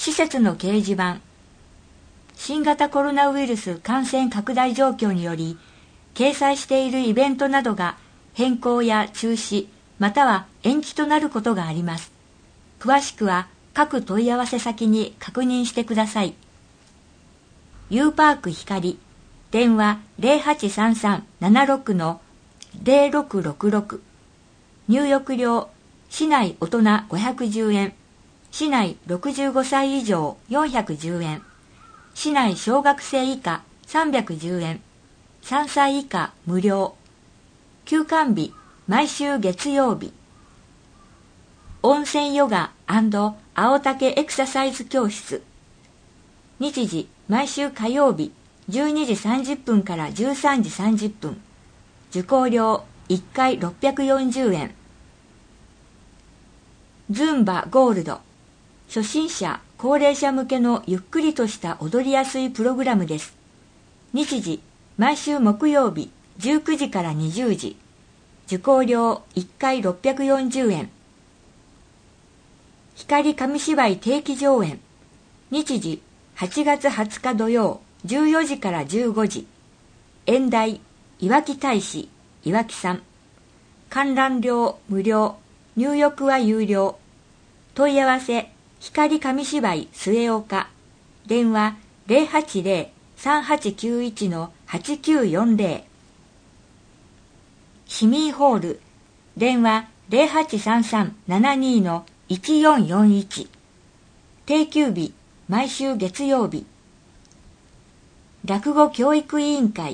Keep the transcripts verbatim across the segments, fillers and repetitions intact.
施設の掲示板。新型コロナウイルス感染拡大状況により、掲載しているイベントなどが変更や中止、または延期となることがあります。詳しくは各問い合わせ先に確認してください。U パーク光、電話 ゼロはちさんさんななろくのゼロろくろくろく。入浴料、市内大人ごひゃくじゅうえん、市内ろくじゅうごさい以上よんひゃくじゅうえん、市内小学生以下さんびゃくじゅうえん、さんさい以下無料。休館日、毎週月曜日。温泉ヨガ&青竹エクササイズ教室。日時、毎週火曜日、じゅうにじさんじゅっぷんからじゅうさんじさんじゅっぷん。受講料いっかいろっぴゃくよんじゅうえん。ズンバゴールド。初心者、高齢者向けのゆっくりとした踊りやすいプログラムです。日時、毎週木曜日、じゅうくじからにじゅうじ。受講料いっかいろっぴゃくよんじゅうえん。光紙芝居定期上演。日時、はちがつはつか土曜、じゅうよじからじゅうごじ。演題、いわき大使、いわきさん。観覧料無料、入浴は有料。問い合わせ、光紙芝居末岡。電話ゼロはちゼロ さんはちきゅういち はちきゅうよんゼロ。市民ホール。電話ゼロはちさんさんななにのいちよんよんいち。定休日、毎週月曜日。落語教育委員会。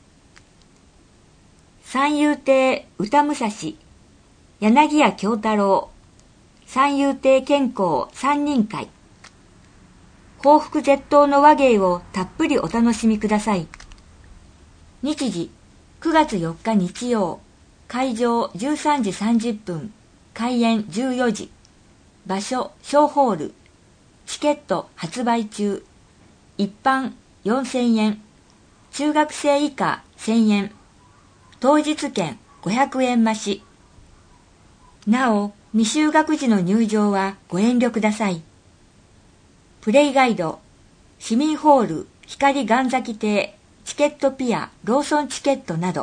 三遊亭歌武蔵、柳家京太郎、三遊亭健康三人会。幸福絶倒の話芸をたっぷりお楽しみください。日時、くがつよっか日曜、会場じゅうさんじさんじゅっぷん、開演じゅうよじ。場所、小ホール。チケット発売中。一般よんせんえん。中学生以下せんえん。当日券ごひゃくえん増し。なお、未就学時の入場はご遠慮ください。プレイガイド、市民ホール、光神崎亭、チケットピア、ローソンチケットなど。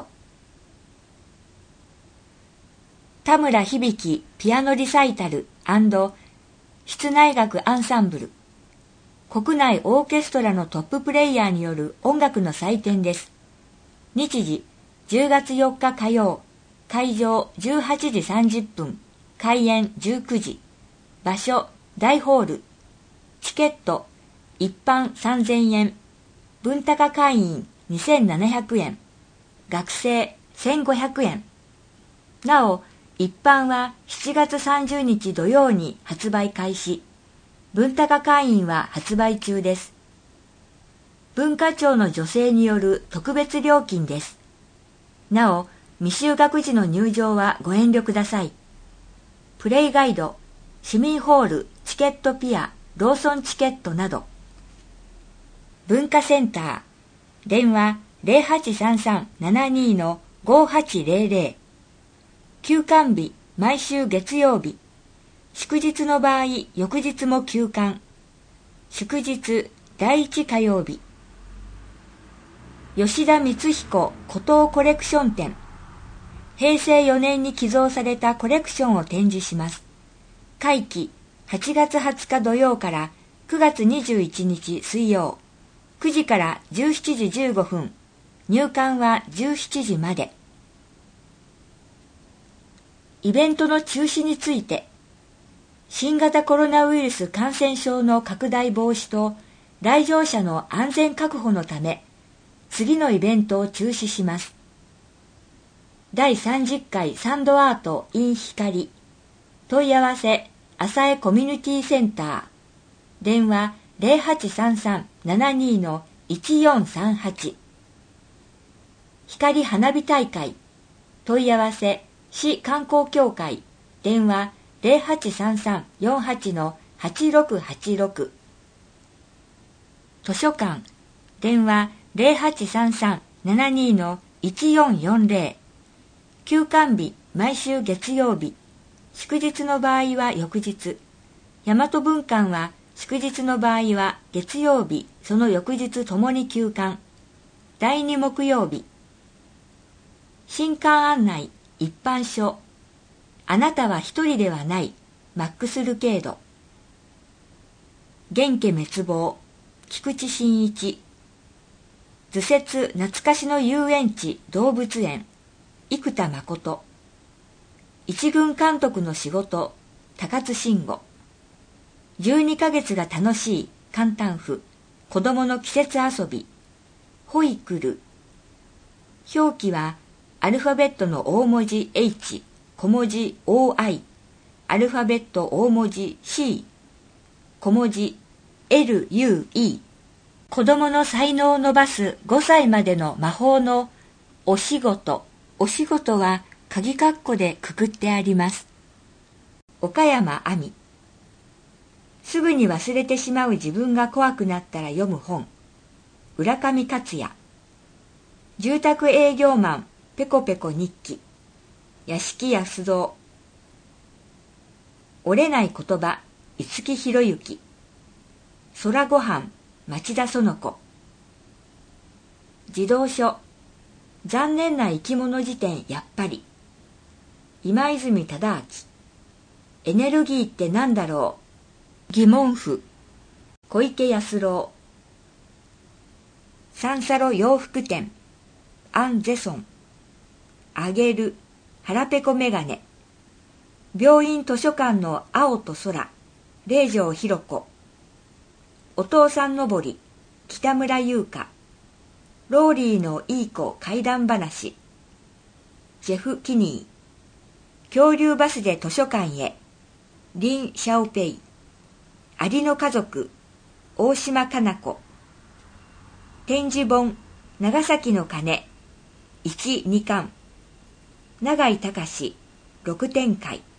田村響ピアノリサイタル&室内楽アンサンブル。国内オーケストラのトッププレイヤーによる音楽の祭典です。日時、じゅうがつよっか火曜、会場じゅうはちじさんじゅっぷん、開演じゅうくじ。場所、大ホール。チケット、一般さんぜんえん。分高会員にせんななひゃくえん。学生せんごひゃくえん。なお、一般はしちがつさんじゅうにち土曜に発売開始。分高会員は発売中です。文化庁の助成による特別料金です。なお、未就学時の入場はご遠慮ください。プレイガイド、市民ホール、チケットピア、ローソンチケットなど。文化センター、電話ゼロはちさんさんななにのごはちゼロゼロ。休館日、毎週月曜日。祝日の場合、翌日も休館。祝日、第一火曜日。吉田光彦古陶コレクション展。へいせいよねんに寄贈されたコレクションを展示します。会期、はちがつはつか土曜からくがつにじゅういちにち水曜。くじからじゅうしちじじゅうごふん。入館はじゅうしちじまで。イベントの中止について。新型コロナウイルス感染症の拡大防止と来場者の安全確保のため、次のイベントを中止します。だいさんじゅっかいサンドアート in 光。問い合わせ、浅江コミュニティセンター。電話ゼロはちさんさんななにのいちよんさんはち。光花火大会。問い合わせ、市観光協会。電話ゼロはちさんさんよんはちのはちろくはちろく。図書館。電話ゼロはちさんさんななにのいちよんよんゼロ。休館日、毎週月曜日。祝日の場合は翌日。大和文館は祝日の場合は月曜日、その翌日ともに休館。だいに木曜日。新刊案内、一般書。あなたは一人ではない、マックス・ルケード。元家滅亡、菊池真一。図説懐かしの遊園地動物園、生田誠。一軍監督の仕事、高津臣吾。じゅうにかげつが楽しい簡単譜、子供の季節遊び、ホイクル。表記はアルファベットの大文字 H、小文字 オーアイ、アルファベット大文字 C、小文字 エルユーイー。子供の才能を伸ばすごさいまでの魔法のお仕事。お仕事は鍵括弧でくくってあります。岡山亜美。すぐに忘れてしまう自分が怖くなったら読む本。浦上克也。住宅営業マンペコペコ日記。屋敷康三。折れない言葉五木ひろゆき。空ごはん町田園子。児童書残念な生き物辞典やっぱり。今泉忠明。エネルギーって何だろう。疑問符。小池康郎。三サロ洋服店。アン・ゼソン。あげる。腹ペコメガネ。病院図書館の青と空。霊場ひろ子。お父さんのぼり。北村優香。ローリーのいい子怪談話。ジェフ・キニー。恐竜バスで図書館へ。リン・シャオペイ。アリの家族。大島かな子。展示本。長崎の鐘。いち、にかん。永井隆。六展開。